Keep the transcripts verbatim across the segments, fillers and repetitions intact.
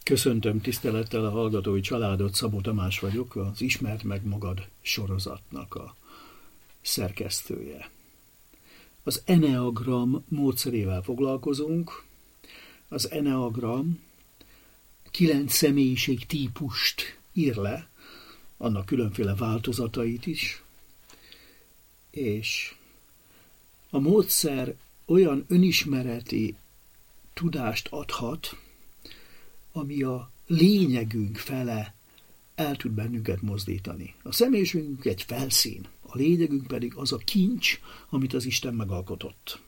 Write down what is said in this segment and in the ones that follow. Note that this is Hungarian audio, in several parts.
Köszöntöm tisztelettel a hallgatói családot, Szabó Tamás vagyok, az Ismerd meg magad sorozatnak a szerkesztője. Az Enneagram módszerével foglalkozunk. Az Enneagram kilenc személyiség típust ír le, annak különféle változatait is, és a módszer olyan önismereti tudást adhat, ami a lényegünk fele el tud bennünket mozdítani. A személyiségünk egy felszín, a lényegünk pedig az a kincs, amit az Isten megalkotott.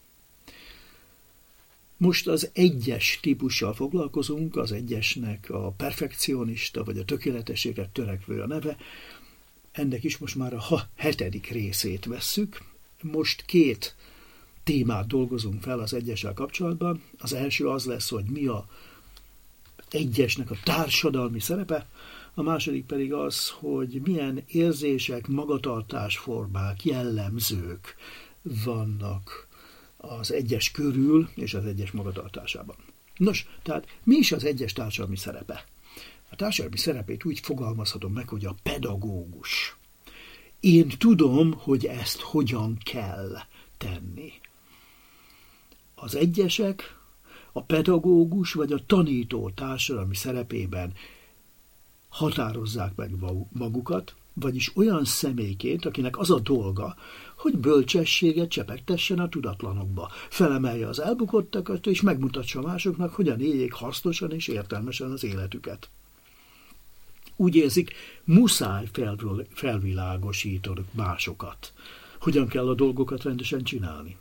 Most az egyes típussal foglalkozunk, az egyesnek a perfekcionista vagy a tökéletességre törekvő a neve. Ennek is most már a hetedik részét vesszük. Most két témát dolgozunk fel az egyessel kapcsolatban. Az első az lesz, hogy mi a egyesnek a társadalmi szerepe, a második pedig az, hogy milyen érzések, magatartásformák, jellemzők vannak az egyes körül és az egyes magatartásában. Nos, tehát mi is az egyes társadalmi szerepe? A társadalmi szerepét úgy fogalmazhatom meg, hogy a pedagógus. Én tudom, hogy ezt hogyan kell tenni. Az egyesek a pedagógus vagy a tanító társadalmi szerepében határozzák meg magukat, vagyis olyan személyként, akinek az a dolga, hogy bölcsességet csepegtessen a tudatlanokba, felemelje az elbukottakat, és megmutassa másoknak, hogyan éljék hasznosan és értelmesen az életüket. Úgy érzik, muszáj felvilágosítani másokat, hogyan kell a dolgokat rendesen csinálni.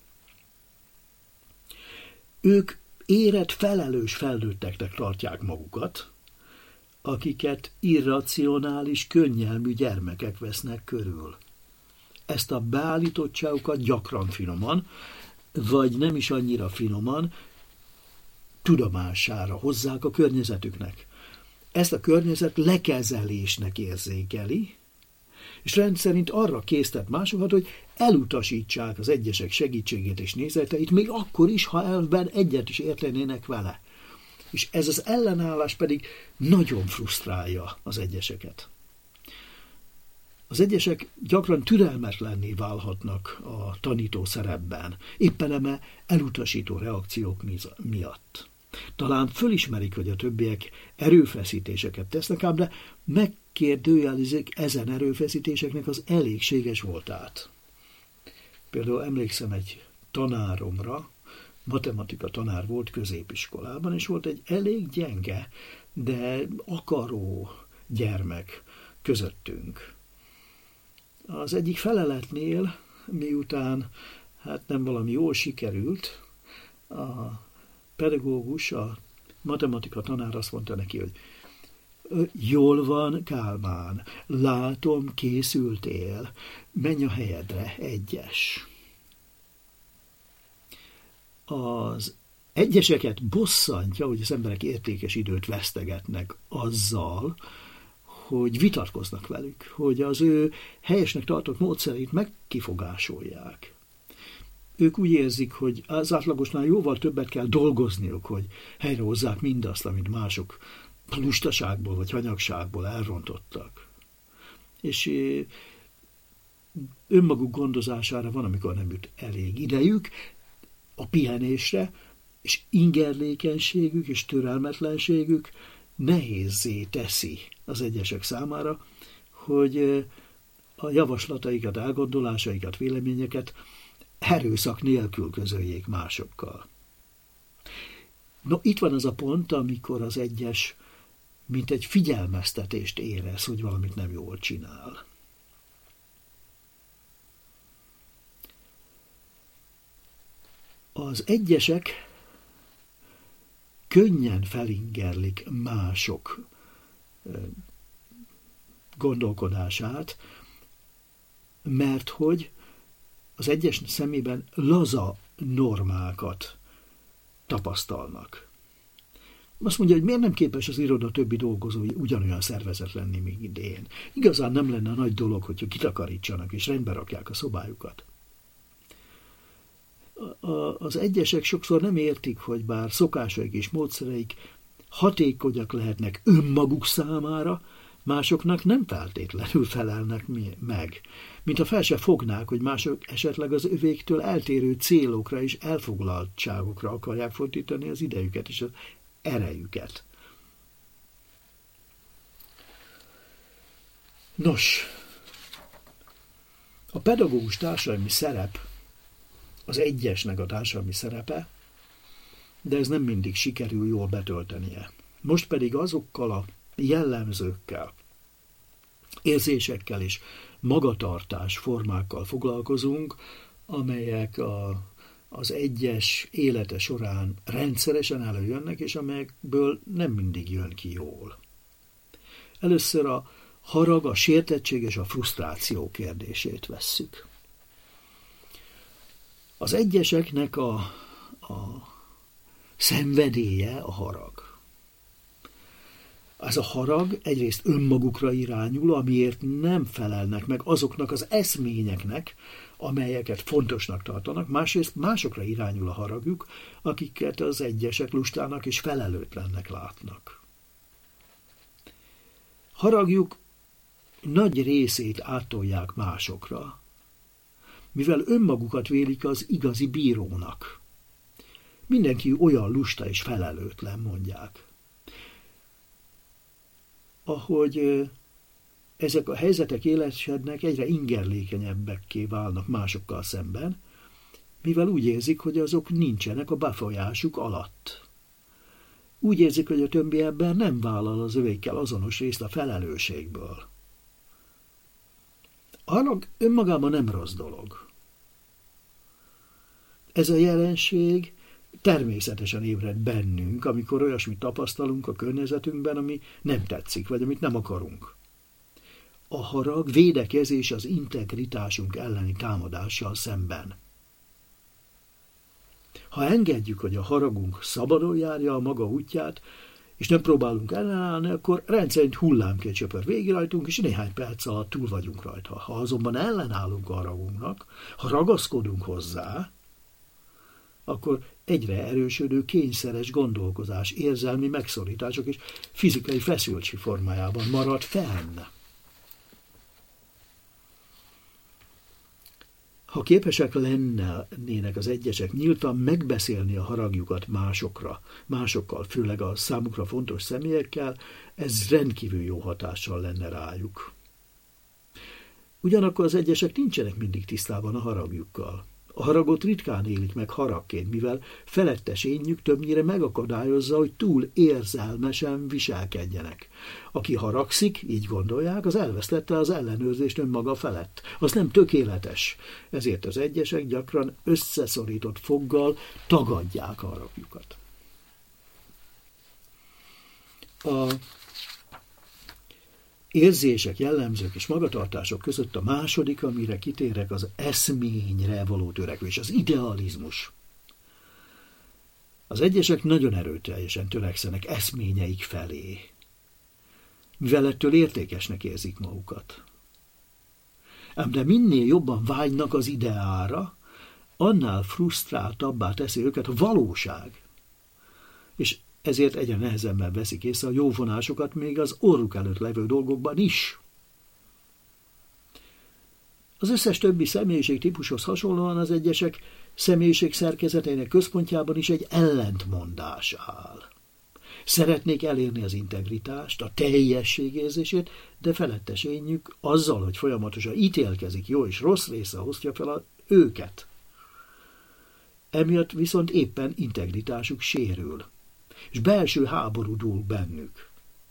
Ők érett, felelős felnőtteknek tartják magukat, akiket irracionális, könnyelmű gyermekek vesznek körül. Ezt a beállítottságukat gyakran finoman, vagy nem is annyira finoman, tudomására hozzák a környezetüknek. Ezt a környezet lekezelésnek érzékeli, és rendszerint arra késztet másokat, hogy elutasítsák az egyesek segítségét és nézeteit, még akkor is, ha elvben egyet is értenének vele. És ez az ellenállás pedig nagyon frusztrálja az egyeseket. Az egyesek gyakran türelmetlenné válhatnak a tanító szerepben, éppen eme elutasító reakciók miatt. Talán fölismerik, hogy a többiek erőfeszítéseket tesznek, ám de megkérdőjelezik ezen erőfeszítéseknek az elégséges voltát. Például emlékszem egy tanáromra, matematika tanár volt középiskolában, és volt egy elég gyenge, de akaró gyermek közöttünk. Az egyik feleletnél, miután hát nem valami jól sikerült, a pedagógus, a matematika tanár azt mondta neki, hogy jól van, Kálmán, látom, készültél, menj a helyedre, egyes. Az egyeseket bosszantja, hogy az emberek értékes időt vesztegetnek azzal, hogy vitatkoznak velük, hogy az ő helyesnek tartott módszerét megkifogásolják. Ők úgy érzik, hogy az átlagosnál jóval többet kell dolgozniuk, hogy helyrehozzák mindazt, amit mások lustaságból vagy hanyagságból elrontottak. És önmaguk gondozására van, amikor nem jut elég idejük, a pihenésre, és ingerlékenységük és türelmetlenségük nehézzé teszi az egyesek számára, hogy a javaslataikat, elgondolásaikat, véleményeket erőszak nélkül közöljék másokkal. No, itt van az a pont, amikor az egyes mint egy figyelmeztetést érez, hogy valamit nem jól csinál. Az egyesek könnyen felingerlik mások gondolkodását, mert hogy az egyes szemében laza normákat tapasztalnak. Azt mondja, hogy miért nem képes az iroda többi dolgozói ugyanolyan szervezet lenni, mint én. Igazán nem lenne nagy dolog, hogyha kitakarítsanak és rendbe rakják a szobájukat. A, az egyesek sokszor nem értik, hogy bár szokásaik és módszereik hatékonyak lehetnek önmaguk számára, másoknak nem feltétlenül felelnek meg. Mint ha fel se fognák, hogy mások esetleg az övéktől eltérő célokra és elfoglaltságokra akarják fordítani az idejüket és az erejüket. Nos, a pedagógus társadalmi szerep az egyesnek a társadalmi szerepe, de ez nem mindig sikerül jól betöltenie. Most pedig azokkal a jellemzőkkel, érzésekkel és magatartás formákkal foglalkozunk, amelyek a, az egyes élete során rendszeresen előjönnek, és amelyekből nem mindig jön ki jól. Először a harag, a sértettség és a frusztráció kérdését vesszük. Az egyeseknek a, a szenvedélye a harag. Ez a harag egyrészt önmagukra irányul, amiért nem felelnek meg azoknak az eszményeknek, amelyeket fontosnak tartanak, másrészt másokra irányul a haragjuk, akiket az egyesek lustának és felelőtlennek látnak. Haragjuk nagy részét átolják másokra, mivel önmagukat vélik az igazi bírónak. Mindenki olyan lusta és felelőtlen, mondják. Ahogy ezek a helyzetek élesednek, egyre ingerlékenyebbekké válnak másokkal szemben, mivel úgy érzik, hogy azok nincsenek a befolyásuk alatt. Úgy érzik, hogy a többi ember nem vállal az övékkel azonos részt a felelősségből. A harag önmagában nem rossz dolog. Ez a jelenség természetesen ébred bennünk, amikor olyasmit tapasztalunk a környezetünkben, ami nem tetszik, vagy amit nem akarunk. A harag védekezés az integritásunk elleni támadással szemben. Ha engedjük, hogy a haragunk szabadon járja a maga útját, és nem próbálunk ellenállni, akkor rendszerint hullámként söpör végig rajtunk, és néhány perc alatt túl vagyunk rajta. Ha azonban ellenállunk a haragunknak, ha ragaszkodunk hozzá, akkor egyre erősödő kényszeres gondolkozás, érzelmi megszorítások és fizikai feszültség formájában marad fenn. Ha képesek lennének az egyesek nyíltan megbeszélni a haragjukat másokra, másokkal, főleg a számukra fontos személyekkel, ez rendkívül jó hatással lenne rájuk. Ugyanakkor az egyesek nincsenek mindig tisztában a haragjukkal. A haragot ritkán élik meg haragként, mivel felettes énjük többnyire megakadályozza, hogy túl érzelmesen viselkedjenek. Aki haragszik, így gondolják, az elvesztette az ellenőrzést önmaga felett. Az nem tökéletes, ezért az egyesek gyakran összeszorított foggal tagadják a haragjukat. A érzések, jellemzők és magatartások között a második, amire kitérek, az eszményre való törekvés, az idealizmus. Az egyesek nagyon erőteljesen törekszenek eszményeik felé, mivel ettől értékesnek érzik magukat. Ám de minél jobban vágynak az ideára, annál frusztráltabbá teszi őket a valóság, és ezért egyre nehezebben veszik észre a jóvonásokat még az orruk előtt levő dolgokban is. Az összes többi személyiség típushoz hasonlóan az egyesek személyiség szerkezetének központjában is egy ellentmondás áll. Szeretnék elérni az integritást, a teljesség érzését, de felettes énjük azzal, hogy folyamatosan ítélkezik, jó és rossz része hozja fel a őket. Emiatt viszont éppen integritásuk sérül, és belső háború dúl bennük.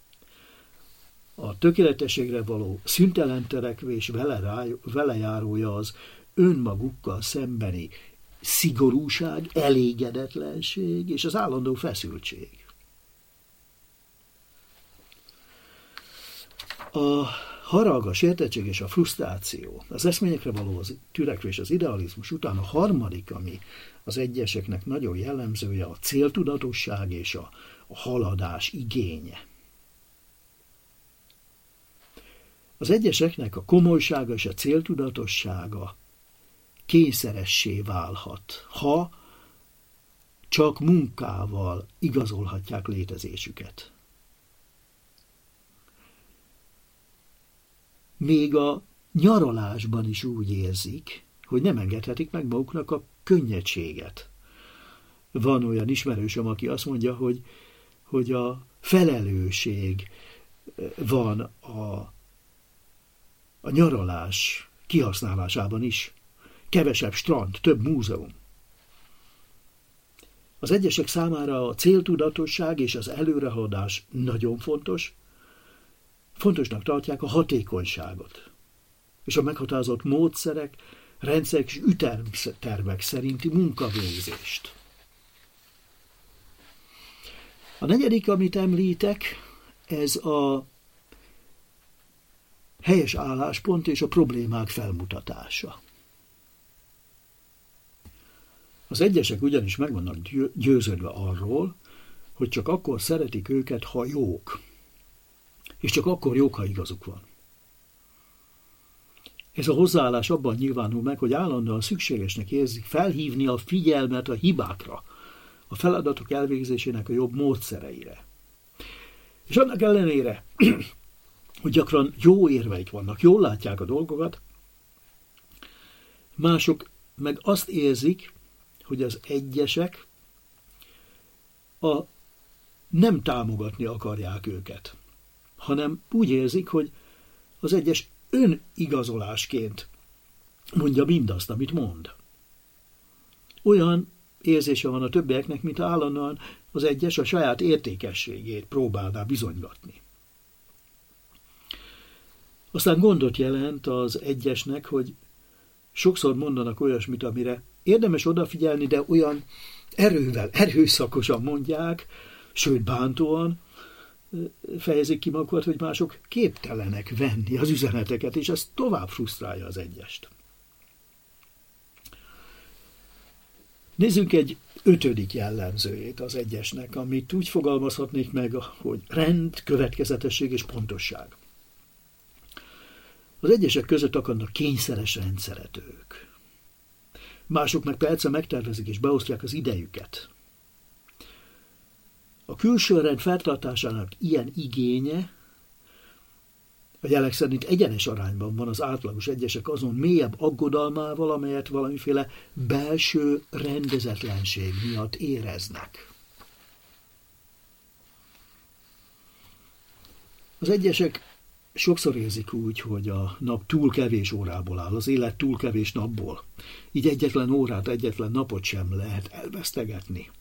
A tökéletességre való szüntelen törekvés velejárója az önmagukkal szembeni szigorúság, elégedetlenség és az állandó feszültség. A harag, a sértettség és a frusztráció, az eszményekre való az törekvés, az idealizmus után a harmadik, ami az egyeseknek nagyon jellemzője, a céltudatosság és a, a haladás igénye. Az egyeseknek a komolysága és a céltudatossága kényszeressé válhat, ha csak munkával igazolhatják létezésüket. Még a nyaralásban is úgy érzik, hogy nem engedhetik meg maguknak a könnyedséget. Van olyan ismerősöm, aki azt mondja, hogy, hogy a felelősség van a, a nyaralás kihasználásában is. Kevesebb strand, több múzeum. Az egyesek számára a céltudatosság és az előrehaladás nagyon fontos. Fontosnak tartják a hatékonyságot és a meghatározott módszerek, rendszerek és ütemtervek szerinti munkavégzést. A negyedik, amit említek, ez a helyes álláspont és a problémák felmutatása. Az egyesek ugyanis meg vannak győződve arról, hogy csak akkor szeretik őket, ha jók, és csak akkor jók, ha igazuk van. Ez a hozzáállás abban nyilvánul meg, hogy állandóan szükségesnek érzik felhívni a figyelmet a hibákra, a feladatok elvégzésének a jobb módszereire. És annak ellenére, hogy gyakran jó érveik vannak, jól látják a dolgokat, mások meg azt érzik, hogy az egyesek a nem támogatni akarják őket, hanem úgy érzik, hogy az egyes önigazolásként mondja mindazt, amit mond. Olyan érzése van a többieknek, mint állandóan az egyes a saját értékességét próbálná bizonygatni. Aztán gondot jelent az egyesnek, hogy sokszor mondanak olyasmit, amire érdemes odafigyelni, de olyan erővel, erőszakosan mondják, sőt bántóan fejezik ki magukat, hogy mások képtelenek venni az üzeneteket, és ez tovább frusztrálja az egyest. Nézzünk egy ötödik jellemzőjét az egyesnek, amit úgy fogalmazhatnék meg, hogy rend, következetesség és pontosság. Az egyesek között akadnak kényszeres rendszeretők. Mások meg persze megtervezik és beosztják az idejüket. A külső rend feltartásának ilyen igénye a jelek szerint egyenes arányban van az átlagos egyesek azon mélyebb aggodalmával, amelyet valamiféle belső rendezetlenség miatt éreznek. Az egyesek sokszor érzik úgy, hogy a nap túl kevés órából áll, az élet túl kevés napból. Így egyetlen órát, egyetlen napot sem lehet elvesztegetni.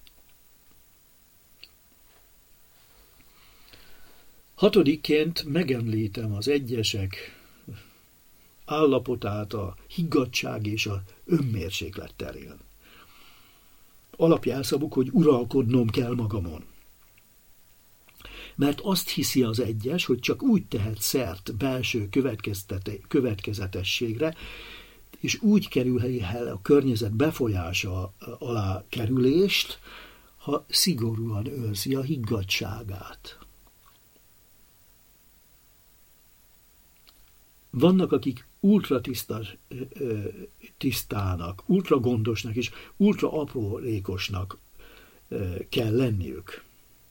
Hatodikként megemlítem az egyesek állapotát a higgadtság és a önmérséklet terén. Alapjelszavuk, hogy uralkodnom kell magamon. Mert azt hiszi az egyes, hogy csak úgy tehet szert belső következetességre, és úgy kerülheti el a környezet befolyása alá kerülést, ha szigorúan őrzi a higgadtságát. Vannak, akik ultra tiszta, tisztának, ultra gondosnak és ultra aprólékosnak kell lenniük.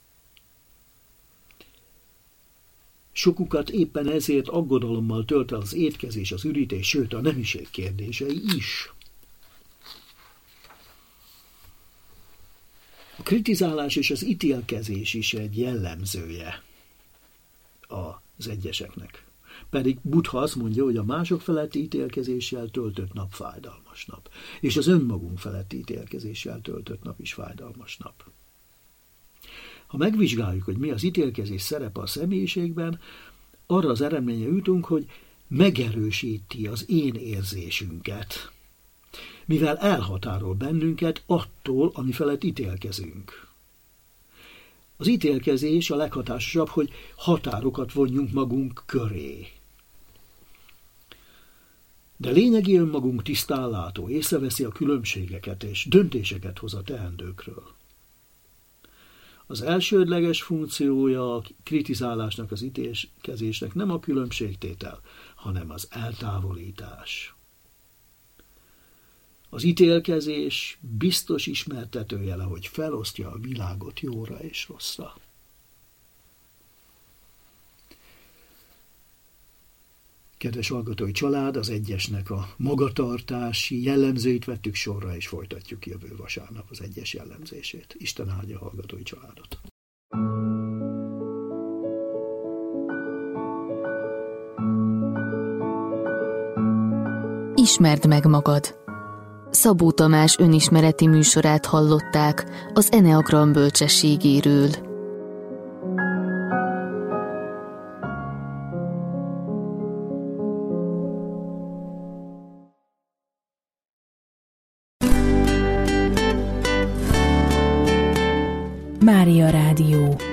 Sokukat éppen ezért aggodalommal tölt el az étkezés, az ürítés, sőt a nemiség kérdései is. A kritizálás és az ítélkezés is egy jellemzője az egyeseknek. Pedig Buddha azt mondja, hogy a mások feletti ítélkezéssel töltött nap fájdalmas nap, és az önmagunk feletti ítélkezéssel töltött nap is fájdalmas nap. Ha megvizsgáljuk, hogy mi az ítélkezés szerepe a személyiségben, arra az eredményre jutunk, hogy megerősíti az én érzésünket, mivel elhatárol bennünket attól, ami felett ítélkezünk. Az ítélkezés a leghatásosabb, hogy határokat vonjunk magunk köré. De lényegi önmagunk tisztán látó, észreveszi a különbségeket és döntéseket hoz a teendőkről. Az elsődleges funkciója a kritizálásnak, az ítélkezésnek nem a különbségtétel, hanem az eltávolítás. Az ítélkezés biztos ismertetőjele, hogy felosztja a világot jóra és rosszra. Kedves hallgatói család, az egyesnek a magatartási jellemzőit vettük sorra, és folytatjuk jövő vasárnap az egyes jellemzését. Isten áldja a hallgatói családot! Ismerd meg magad! Szabó Tamás önismereti műsorát hallották az Eneagram bölcsességéről. Mária Rádió.